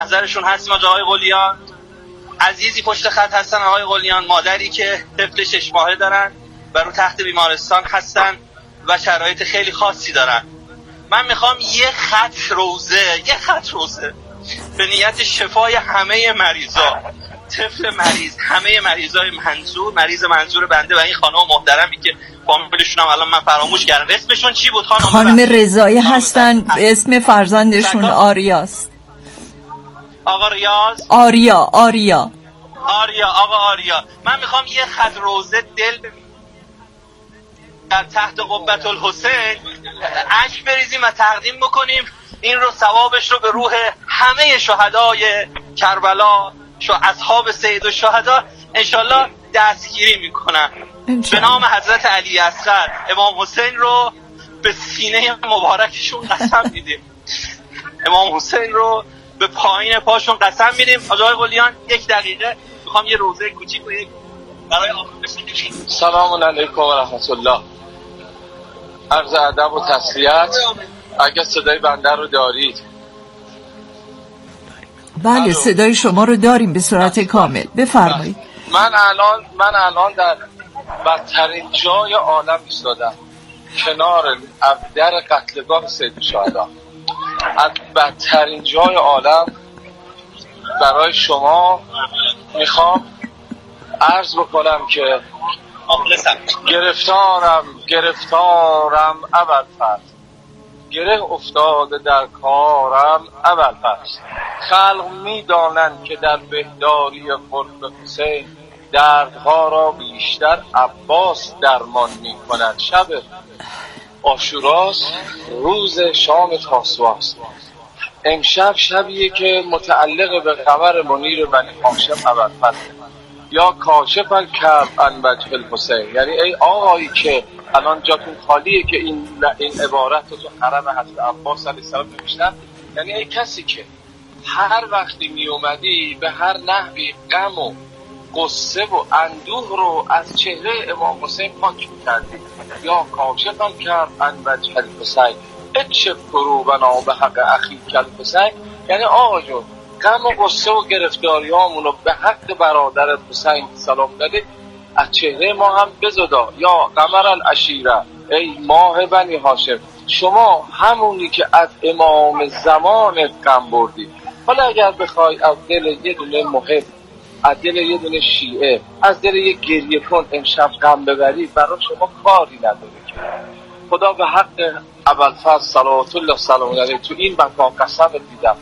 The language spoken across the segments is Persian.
نظرشون هستیم از آقای قلیان. عزیزی پشت خط هستن آقای قلیان، مادری که طفل 6 ماهه دارن و رو تخت بیمارستان هستن و شرایط خیلی خاصی دارن. من میخوام یه خط روزه به نیت شفای همه مریضا، طفل مریض، همه مریضای مریض منظور بنده و این خانم محترمی که فامیلشون هم الان من فراموش کردم اسمشون چی بود خانم رضایی هستن، اسم فرزندشون آریاست. آقا ریاض آریا آقا آریا. من میخوام یه خط روزه دل در تحت قبة الحسین اشک بریزیم و تقدیم بکنیم، این رو ثوابش رو به روح همه شهدای کربلا، اصحاب سید الشهدا انشالله دستگیری میکنن. به نام حضرت علی اصغر امام حسین رو به سینه مبارکشون قسم میدیم، امام حسین رو به پایین پاشون قسم میدیم. آقای قلیان 1 دقیقه میخوام یه روزه کوچیک برای آخر. سلام علیکم و رحمت الله. عرض ادب و تسلیت. اگه صدای بنده رو دارید؟ بله صدای شما رو داریم به صورت کامل، بفرمایید. من الان در بدترین جای عالم ایستادم، کنار در قتلگاه سید الشهدا. از بدترین جای عالم برای شما میخوام عرض بکنم که گرفتارم ابوالفضل، گره افتاده در کارم ابوالفضل. خلق میدانند که در بهداری قرب حسین دردها را بیشتر عباس درمان میکند. شب عاشوراست، روز شام تاسوعاست. امشب شبیه که متعلق به قمر منیر بنی هاشم ابوالفضل یا کاشف الکرب عن وجه الحسین، یعنی ای آقایی که الان جاتون خالیه که این عبارت رو تو حرم حضرت عباس علیه السلام نوشتن، یعنی ای کسی که هر وقتی می اومدی به هر نحوی غم و قصه و اندوه رو از چهره امام حسین پاک می‌کردی. یا کاشف الکرب عن وجه الحسین اکشف کروبنا به حق اخیک الحسین، یعنی آقا جون غم و قصه و گرفتاریامون رو به حق برادر حسین سلام دادی از چهره ما هم بزدا. یا قمر العشیره، ای ماه بنی هاشم، شما همونی که از امام زمانت غم بردی. حالا اگر بخوای از دل یه دونه محب، از دل یه دونه شیعه، از دل یه گریه کن امشب غم ببری، برای شما کاری نداره که. خدا به حق ابوالفضل صلوات الله سلام علیه تو این مکان قسم دیدم،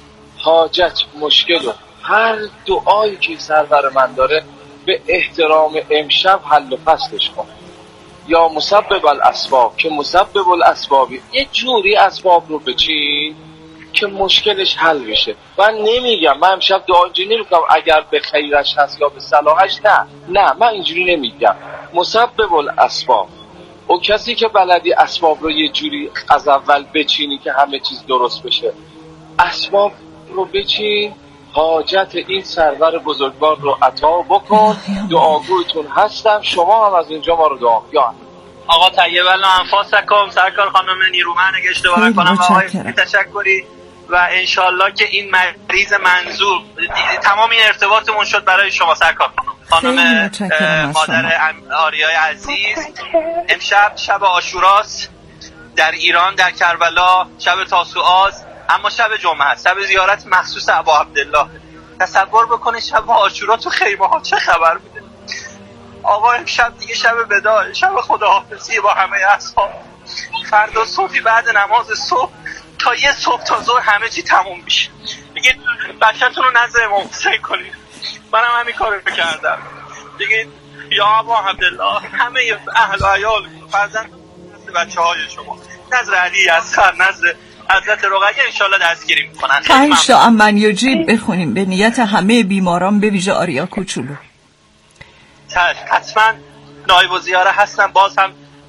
حاجت مشکل و هر دعایی که سرور من داره به احترام امشب حل و فصلش کن. یا مسبب الاسباب، که مسبب الاسبابی یه جوری اسباب رو بچین که مشکلش حل بشه. من نمیگم، من امشب دعا اینجوری نمیکنم اگر به خیرش هست یا به صلاحش، نه من اینجوری نمیگم. مسبب الاسباب، او کسی که بلدی اسباب رو یه جوری از اول بچینی که همه چیز درست بشه، اسباب رو بچین، حاجت این سرور بزرگوار رو عطا بکن. دعاگویتون هستم، شما هم از اینجا ما رو دعا یا آقا طیب الله انفاسکم. سرکار خانم نیرومند اگه اشتباه نکنم و آقای تشکری و انشالله که این مریض منظور تمام این ارتباطمون شد برای شما سرکار خانم مادر آریای عزیز. امشب شب عاشوراست در ایران، در کربلا شب تاسوعاست، اما شب جمعه است، شب زیارت مخصوص ابا عبدالله. تصور بکنید شب عاشورا تو خیمه ها چه خبر میده. آقا امشب دیگه شب وداع، شب خداحافظی با همه اصحاب. فردا صبحی بعد نماز صبح تا یه صبح تا ظهر همه چی تموم میشه. دیگه بچه‌تون رو نزد امام حسین کنید. منم همین کارو کردم. دیگه یا ابا عبدالله همه اهل و عیال فرزند بچه‌های شما نظر علی اصغر، نظر حضرت رقیه انشالله دستگیری میکنن. 5 تا امن یجیب بخونیم به نیت همه بیماران به ویژه آریا کوچولو. حتما نایب الزیاره هستن. باز هم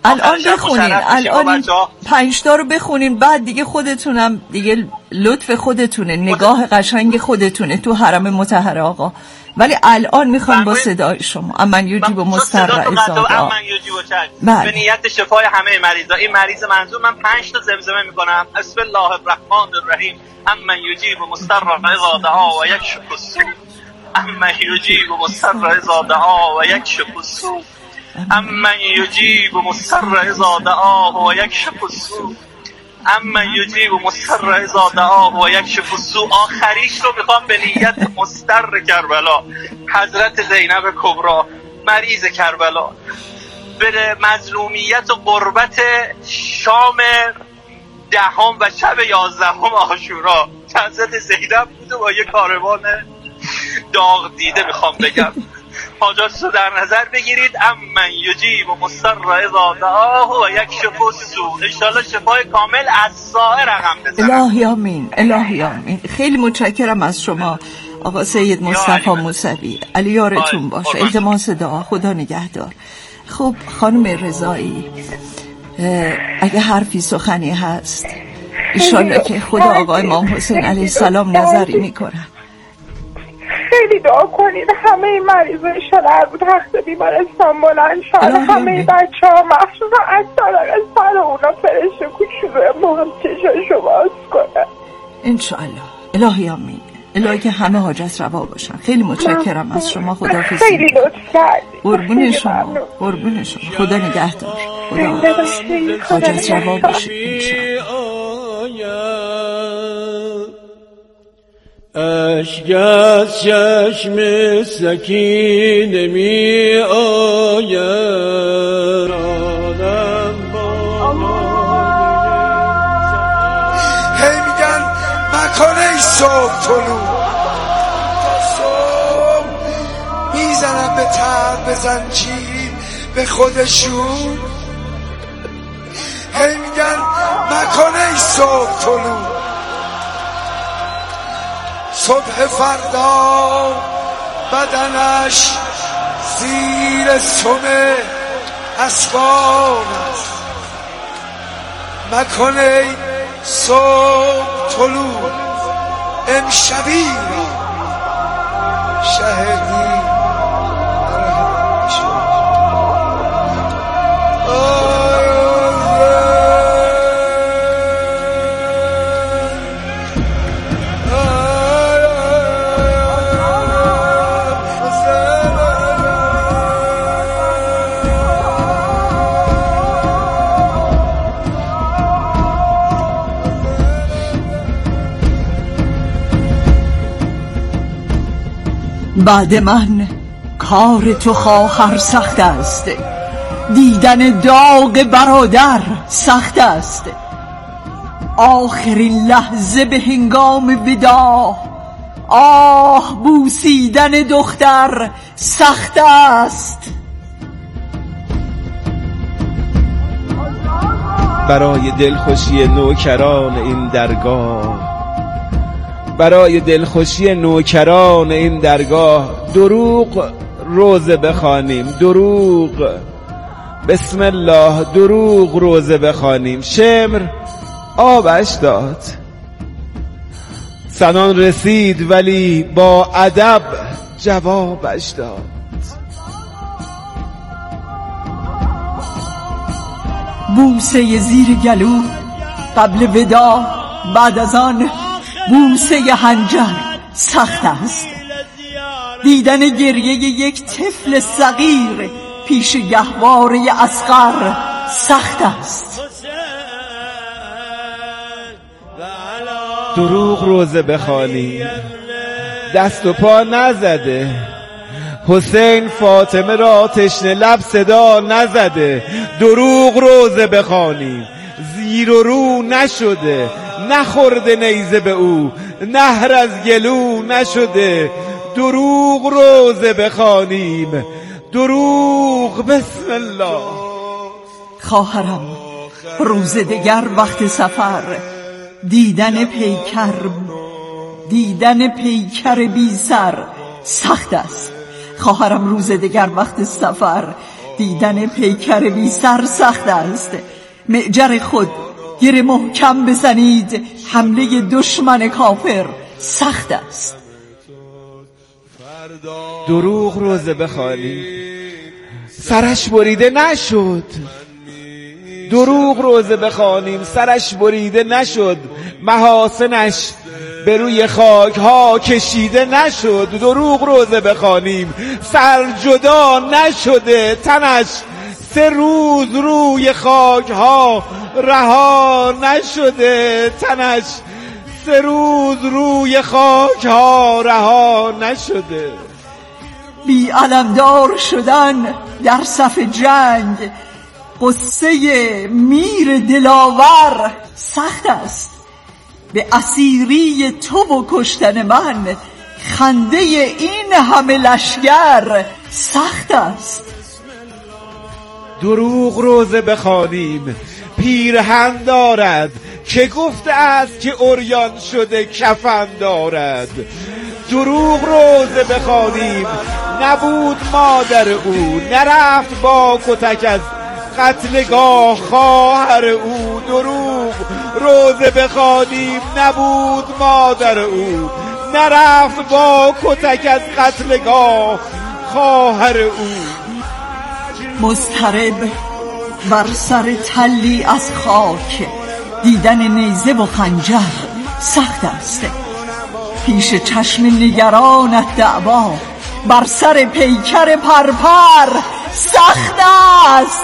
الان بخونین، الان 5 تا رو بخونین، بعد دیگه خودتونم دیگه لطف خودتونه، نگاه قشنگ خودتونه تو حرم مطهر آقا. ولی الان میخوام با صدای شما امن یجیب و مستر ازادا به نیت شفای همه مریضا. این مریض منظور من 5 تا زمزمه میکنم. بسم الله الرحمن الرحیم. امن یجیب و مستر ازادا و یکشف السوء. امن یجیب و مستر ازادا و یکشف السوء. امن یجیب و مستر ازادا و یکشف السوء. اما یجیب و مستر اذا دعاه و یکشف السوء. آخریش رو میخوام به نیت مستر کربلا، حضرت زینب کبرا مریض کربلا، به مظلومیت و غربت شام 10 و شب 11 عاشورا که حضرت زینب بود و با یه کاروان داغ دیده میخوام بگم. حاجات رو در نظر بگیرید. امن یجیب و مستر اذا دعاه و یکشف السوء. انشالله شفای کامل از سائر رقم بزنم. الهی آمین، الهی آمین. خیلی متشکرم از شما آقا سید مصطفی موسوی. علی یارتون باشه. التماس دعا. خدا نگهدار. خب خانم رضایی، اگه حرفی سخنی هست انشالله که خدا آقا امام حسین علیه السلام نظری میکنه. خیلی دعا کنید همه مریضان شلر بود تخت بیمارستان بلند شد، همه بچه ها مخصوصا از طرق سر اونا فرشته کوچولو مهم چشاشو باز کنه انشالله. الهی آمین. الهی که همه حاجت روا باشن. خیلی متشکرم از شما. خداحافظ. خیلی لطف کردید. قربون شما، قربون شما. خدا نگهدار. خدا حاجت روا باشید انشالله. اشک از چشم سکینه می آید، هی میگن مکانه ای صبح طلوع، تا صبح میزنم به تر به زنجیر به خودشون. هی میگن مکانه ای صبح طلوع، صبح فردا بدنش زیر سم اسبان است. مکنه صبح طلوع امشبی را شهدی بعد من کار تو خواهر سخت است، دیدن داغ برادر سخت است. آخرین لحظه به هنگام وداع، آه بوسیدن دختر سخت است. برای دلخوشی نوکران این درگاه، برای دلخوشی نوکران این درگاه دروغ روزه بخوانیم، دروغ بسم الله دروغ روزه بخوانیم. شمر آبش داد، سنان رسید ولی با ادب جوابش داد. بوسه زیر گلو قبل وداع، بعد از آن بوسه حنجر سخت است. دیدن گریه یک طفل صغیر پیش گهواره اصغر سخت است. دروغ روزه بخوانیم، دست و پا نزده. حسین فاطمه را تشنه لب صدا نزده. دروغ روزه بخوانیم، زیر و رو نشده، نخورده نیزه به او، نهر از گلو نشده. دروغ روزه بخوانیم، دروغ بسم الله. خواهرم روز دگر وقت سفر، دیدن پیکر بی سر سخت است. خواهرم روز دگر وقت سفر، دیدن پیکر بی سر سخت است. معجر خود گره محکم بزنید، حمله دشمن کافر سخت است. دروغ روزه بخوانی سرش بریده نشد، دروغ روزه بخوانیم سرش بریده نشد، محاسنش به روی خاک ها کشیده نشد. دروغ روزه بخوانیم سر جدا نشده، تنش 3 روز روی خاک ها رها نشده، تنش 3 روز روی خاک ها رها نشده. بی علمدار شدن در صف جنگ، قصه میر دلاور سخت است. به اسیری تو و کشتن من، خنده این همه لشکر سخت است. دروغ روزه بخوانیم پیرهن دارد، که گفته است که عریان شده کفن دارد. دروغ روزه بخوانیم نبود مادر او، نرفت با کتک از قتلگاه خواهر او. دروغ روزه بخوانیم نبود مادر او، نرفت با کتک از قتلگاه خواهر او. مضطرب بر سر تلی از خاک، دیدن نیزه و خنجر سخت است. پیش چشم نگرانت دعوا، بر سر پیکر پرپر سخت است.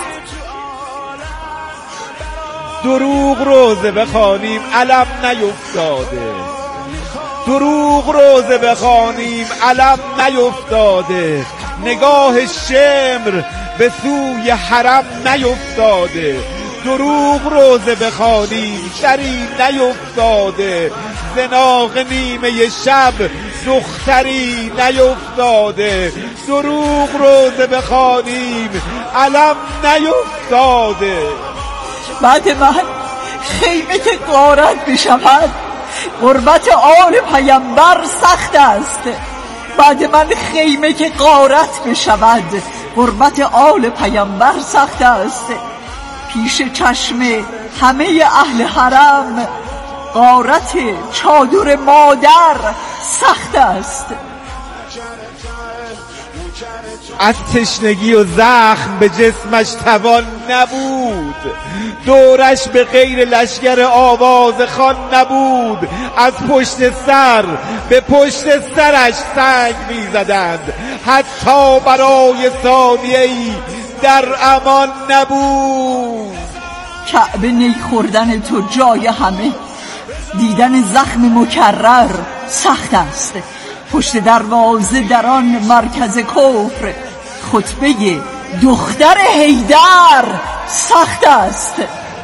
دروغ روزه بخوانیم علم نیفتاده، دروغ روزه بخوانیم علم نیفتاده، نگاه شمر به سوی حرم نیفتاده. دروغ روزه بخوانیم شری نیفتاده، زناق نیمه شب دختری نیفتاده. دروغ روزه بخوانیم علم نیفتاده. بعد من خیمه که غارت بشود، غربت آل پیامبر سخت است. بعد من خیمه که غارت بشود، غربت آل پیامبر سخت است. پیش چشم همه اهل حرم، غارت چادر مادر سخت است. از تشنگی و زخم به جسمش توان نبود، دورش به غیر لشکر آواز خان نبود. از پشت سر به پشت سرش سنگ می زدند، حتی برای ثانیه‌ای در امان نبود. کعبه نی خوردن تو جای همه، دیدن زخم مکرر سخت است. پشت دروازه در آن مرکز کفر، خطبه دختر حیدر سخت است.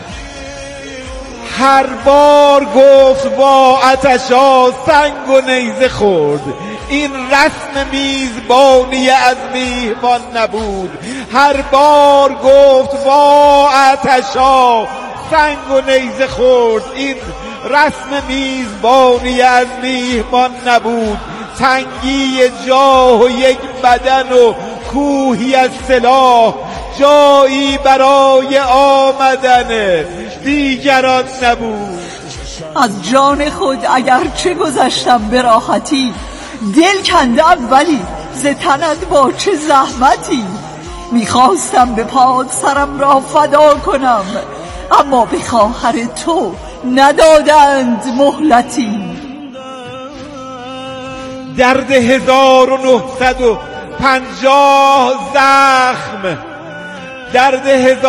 هر بار گفت با آتشا سنگ و نیزه خورد، این رسم میزبانی از میهمان نبود. هر بار گفت با آتشا سنگ و نیزه خورد، این رسم میزبانی از میهمان نبود. تنگی جاه و یک بدن و کوهی از سلاح، جایی برای آمدن دیگران نبود. از جان خود اگر چه گذشتم به راحتی، دل کندم ولی ز تنت با چه زحمتی. میخواستم به پاد سرم را فدا کنم، اما به خواهر تو ندادند مهلتی. درد 1950 زخم، درد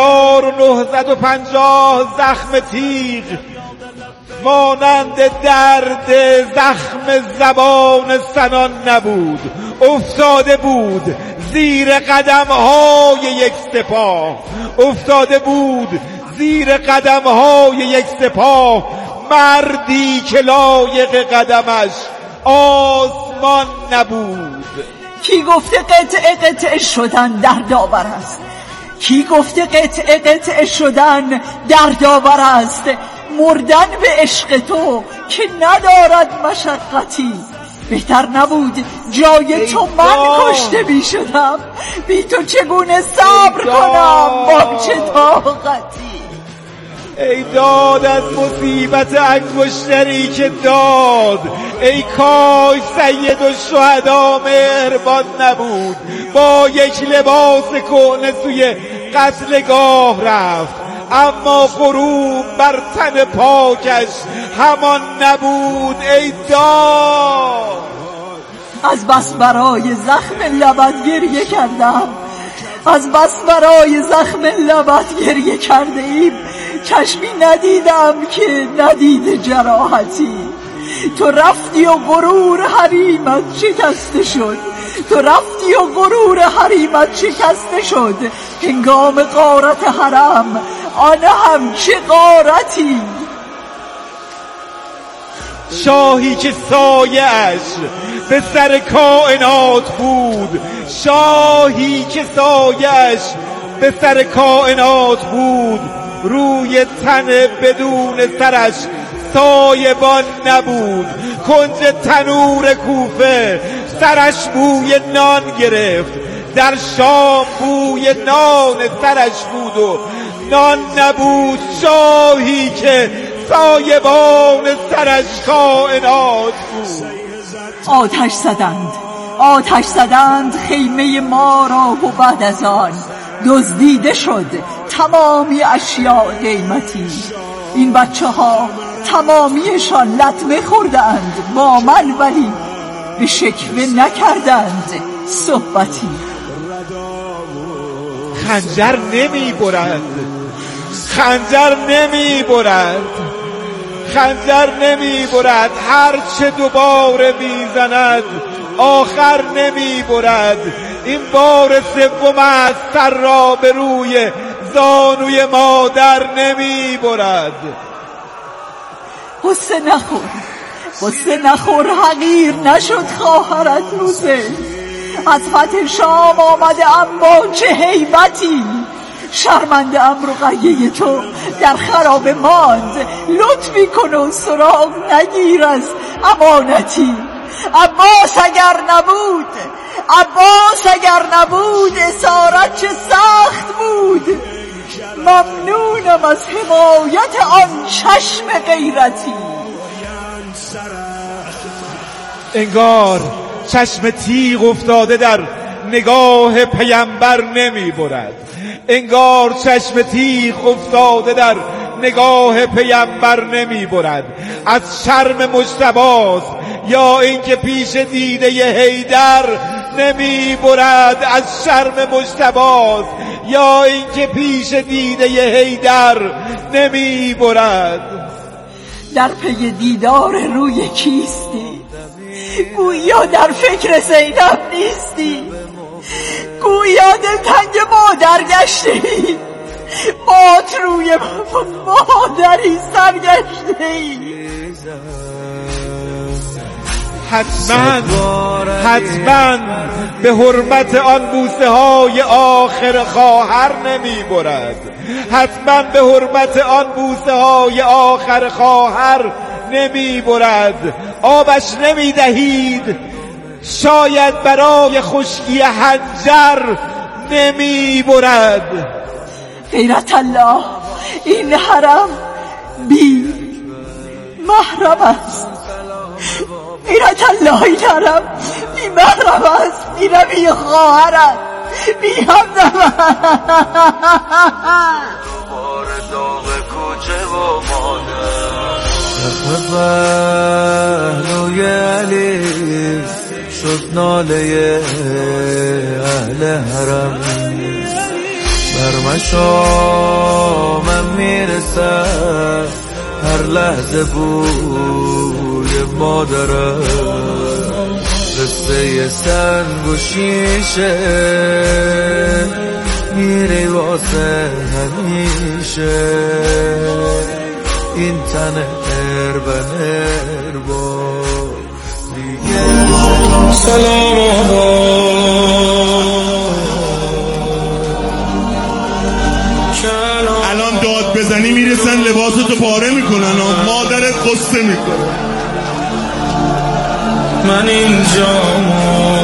1950 زخم تیغ، مانند درد زخم زبان سنان نبود. افتاده بود زیر قدم‌های یک سپاه، افتاده بود زیر قدم‌های یک سپاه، مردی که لایق قدمش آسمان نبود. کی گفته قطعه قطعه شدن در داور است؟ کی گفته قطعه قطعه شدن در داور است؟ مردن به عشق تو که ندارد مشقتی، بهتر نبود جای تو من کشته می شدم. بی تو چگونه صبر کنم، با چه طاقتی. ای داد از مصیبت انگشتری که داد، ای کاش سید الشهدا مهربان نبود. با یک لباس کهنه سوی قتلگاه رفت، اما غروب بر تن پاکش همان نبود. ای داد از بس برای زخم لبت گریه کردم، از بس برای زخم لبت گریه کرده ایم. چشمی ندیدم که ندید جراحتی. تو رفتی و غرور حریمت شکسته شد، تو رفتی و غرور حریمت شکسته شد. هنگام غارت حرم آن هم چه غارتی. شاهی که سایه‌اش به سر کائنات بود، شاهی که سایه‌اش به سر کائنات بود، روی تن بدون سرش سایبان نبود. کنج تنور کوفه سرش بوی نان گرفت، در شام بوی نان سرش بود و نان نبود. شاهی که سایبان سرش کائنات بود. آتش زدند، آتش زدند خیمه ما را و بعد از آن دزدیده شد تمامی اشیاء قیمتی. این بچه ها تمامیشان لطمه خوردند با من، ولی به شکوه نکردند صحبتی. خنجر نمی برد، خنجر نمی برد، خنجر نمی برد. هرچه دوباره میزند آخر نمی برد. این بار سوم است، سر را به روی زانوی مادر نمی برد. قصه نخور، قصه نخور، حقیر نشد خواهرت روزه. از فتح شام آمده اما چه هیبتی. شرمنده ام رقیه تو در خراب ماند. لطفی کن و سراغ نگیر از امانتی. عباس اگر نبود، عباس اگر نبود اسارت چه سخت بود. ممنونم از حمایت آن چشم غیرتی. انگار چشم تیغ افتاده در نگاه پیامبر نمی برد، انگار چشم تیغ افتاده در نگاه پیامبر نمی برد. از شرم مجتباست یا اینکه پیش دیده حیدر نمی برد؟ از شرم مجتباست یا اینکه پیش دیده حیدر نمی برد؟ در پی دیدار روی کیستی؟ گویا در فکر زینب نیستی، گویا دلتنگ مادر گشتی. بات روی مادری سرگشتی. حتما به حرمت آن بوسه های آخر خواهر نمی برد، حتما به حرمت آن بوسه های آخر خواهر نمی برد. آبش نمی دهید، شاید برای خشکی حنجر نمی برد. غیرت الله، این حرم بی محرم است. غیرت الله، این حرم بی محرم است. این بی خواهر است، بی همدم. بار داغ کوچه و مادر پهلوی علی شد ناله اهل حرم. بر مشامم میرسد هر لحظه بوی مادرم. قصه سنگ و شیشه میره واسه همیشه. این تن هربن سلام الان داد بزنی میرسن لباستو پاره میکنن و مادرت قصه میکنه. من اینجام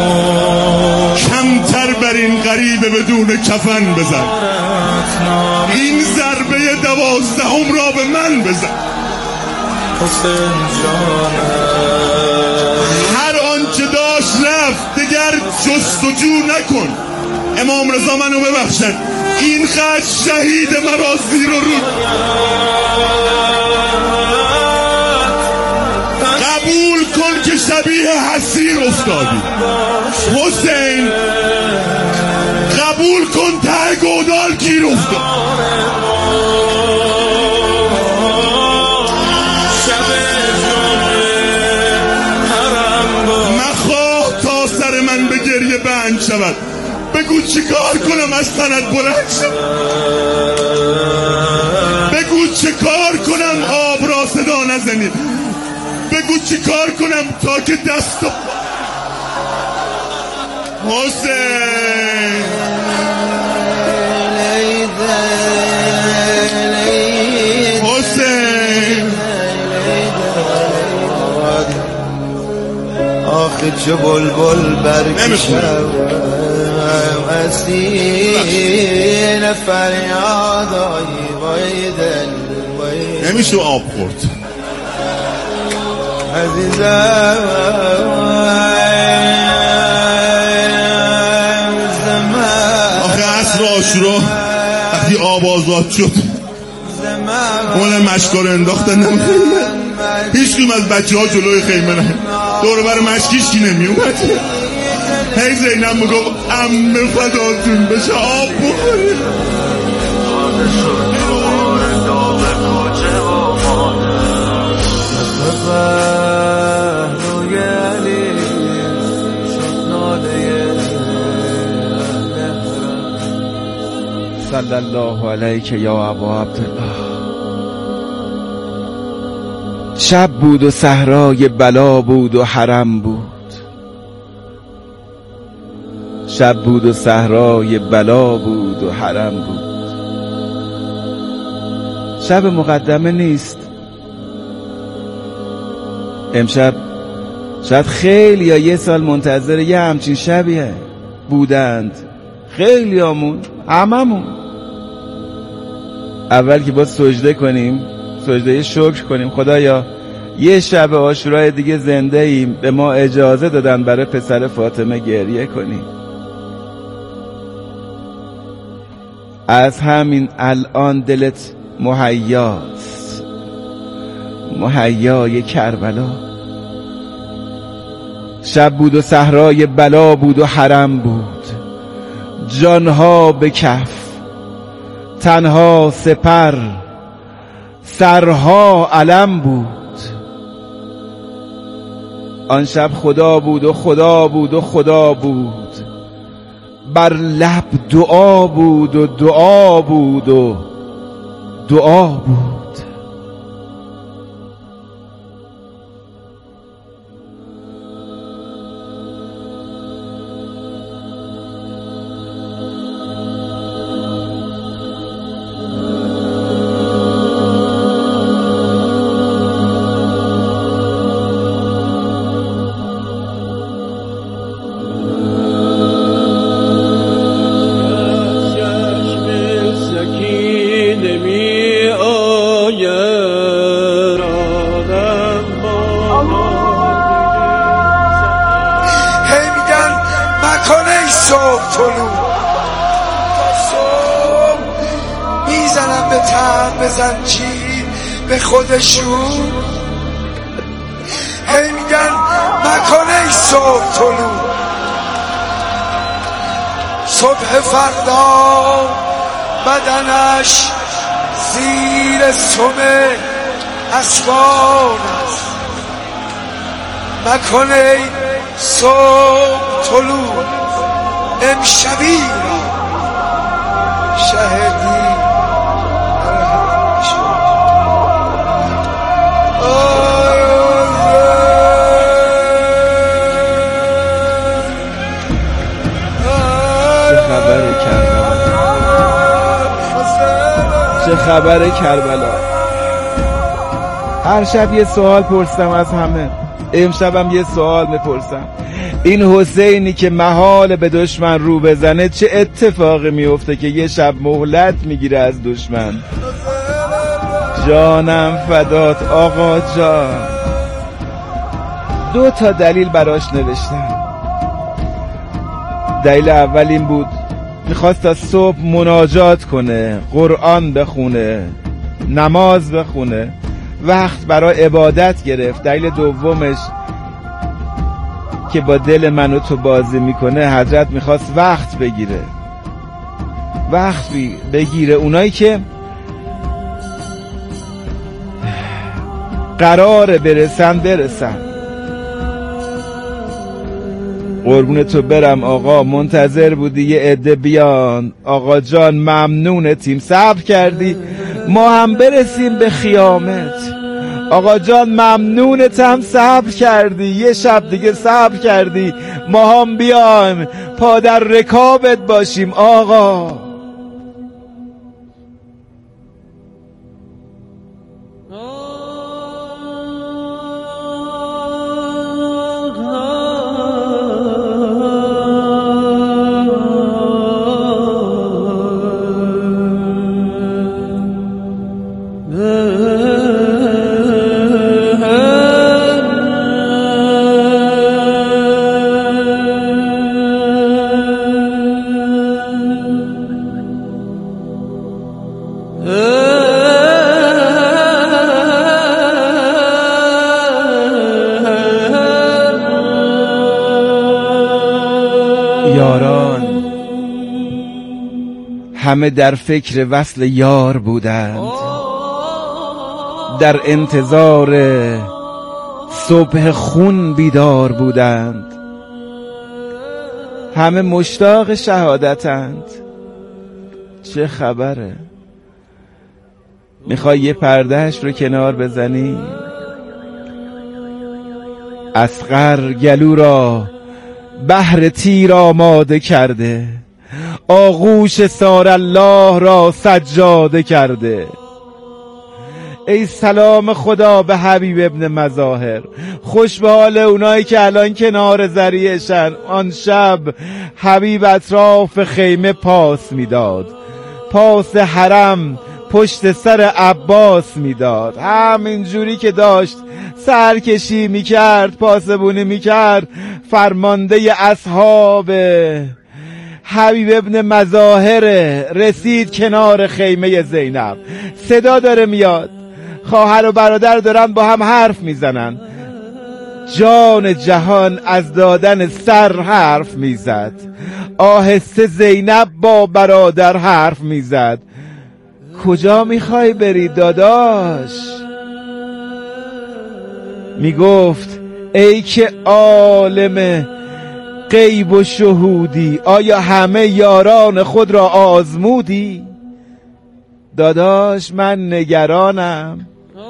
کمتر بر این غریبه بدون کفن بزن، این ضربه 12 را به من بزن. حسین جانم هر آنچه داشت رفت دیگر جستجو نکن. امام رضا منو ببخشن، این خط شهید مرا زیر و رو. قبول کن که شبیه حسیر افتادی حسین، قبول کن ته گودال گیر افتاد. مخواه تا سر من به گریه بند شود، بگو چی کار کنم از تنت بلند شد، بگو چه کار کنم آب را صدا نزنی، بگو چی کار کنم تا که دست حسین حسین آخه چه بلبل برکشم اسین فریادایی وای دل نمیشه آب خورد عزیزم. آخه عصر عاشورا وقتی آب آزاد شد اون مشکا رو انداختن هیچ کدوم از بچه ها جلوی خیمه نه، دور بر مشکیش کی نمی اومد. هی زینب میگفت عمه فداتون بشه آب بخورید. صلی الله علیک یا ابا عبدالله. شب بود و صحرای بلا بود و حرم بود، شب بود و صحرای بلا بود و حرم بود. شب مقدمه نیست. امشب شاید خیلی یا یه سال منتظر یه همچین شبیه بودند، خیلی هممون. اول که با سجده کنیم، سجده شکر کنیم، خدایا یه شب عاشورای دیگه زنده ایم، به ما اجازه دادن برای پسر فاطمه گریه کنیم. از همین الان دلت مهیاست، مهیای کربلا. شب بود و صحرای بلا بود و حرم بود، جانها به کف، تنها سپر، سرها علم بود. آن شب خدا بود و خدا بود و خدا بود، بر لب دعا بود و دعا بود و دعا بود. صبح طلوع میزنم به تن بزن چی به خودشون، هی میگن مکنه ای صبح طلوع. صبح فردا بدنش زیر سم اسبان است، مکنه ای صبح طلوع. امشبی را شهدی چه خبر کربلا. هر شب یه سوال پرسیدم از همه، امشبم یه سوال میپرسم، این حسینی که محال به دشمن رو بزنه چه اتفاقی میفته که یه شب مهلت میگیره از دشمن؟ جانم فدات آقا جان. 2 تا دلیل براش نوشتم. دلیل اول این بود میخواست تا صبح مناجات کنه، قرآن بخونه، نماز بخونه، وقت برای عبادت گرفت. دلیل دومش که با دل من و تو بازی میکنه، حضرت میخواست وقت بگیره، وقت بگیره. اونایی که قراره برسن. قربون تو برم آقا، منتظر بودی یه عده بیان. آقا جان ممنونتیم، صبر کردی ما هم برسیم به خیامت. آقا جان ممنونتم، صبر کردی یه شب دیگه، صبر کردی ما هم بیایم پا در رکابت باشیم. آقا یاران همه در فکر وصل یار بودند، در انتظار صبح خون بیدار بودند. همه مشتاق شهادتند. چه خبره؟ میخوای یه پردهش رو کنار بزنی؟ اصغر گلو را بهر تیر آماده کرده، آغوش سار الله را سجاده کرده. ای سلام خدا به حبیب ابن مظاهر، خوش به حال اونایی که الان کنار ذریعشن. آن شب حبیب اطراف خیمه پاس میداد، پاس حرم پشت سر عباس میداد، همین جوری که داشت سرکشی میکرد، پاسبونی میکرد. فرمانده اصحاب حبیب ابن مظاهر رسید کنار خیمه زینب. صدا داره میاد، خواهر و برادر دارن با هم حرف میزنن. جان جهان از دادن سر حرف میزد، آهسته زینب با برادر حرف میزد. کجا میخوای بری داداش؟ میگفت ای که عالم غیب و شهودی، آیا همه یاران خود را آزمودی؟ داداش من نگرانم،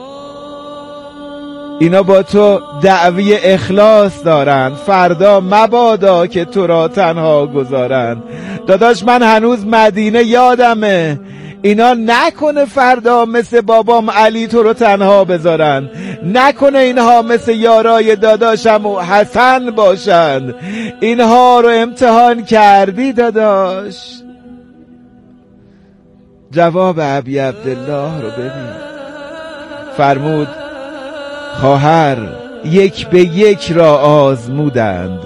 اینا با تو دعوی اخلاص دارن، فردا مبادا که تو را تنها گذارن. داداش من هنوز مدینه یادمه، اینا نکنه فردا مثل بابام علی تو رو تنها بذارن، نکنه اینها مثل یارای داداشم و حسن باشن. اینها رو امتحان کردی داداش؟ جواب ابی عبدالله رو ببین. فرمود خواهر یک به یک را آزمودند،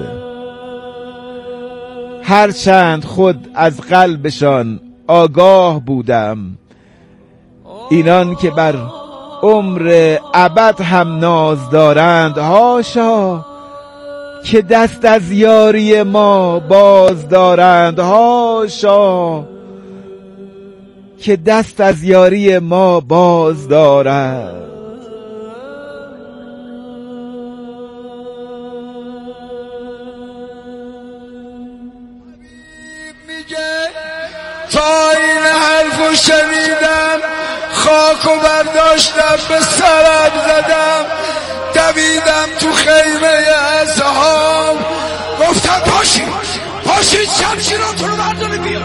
هرچند خود از قلبشان آگاه بودم. اینان که بر عمر ابد هم ناز دارند، هاشا که دست از یاری ما باز دارند، هاشا که دست از یاری ما باز دارند. تا این حرفو شنیدم خاکو برداشتم به سرم زدم، دویدم تو خیمه اصحاب، گفتم پاشید شمشیراتون رو برداره بیار.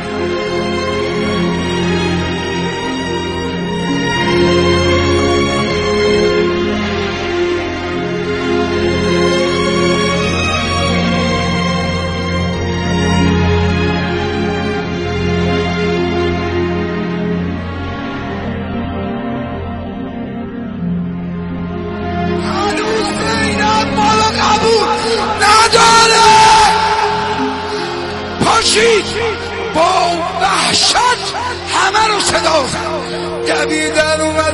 صدا دویدن اومد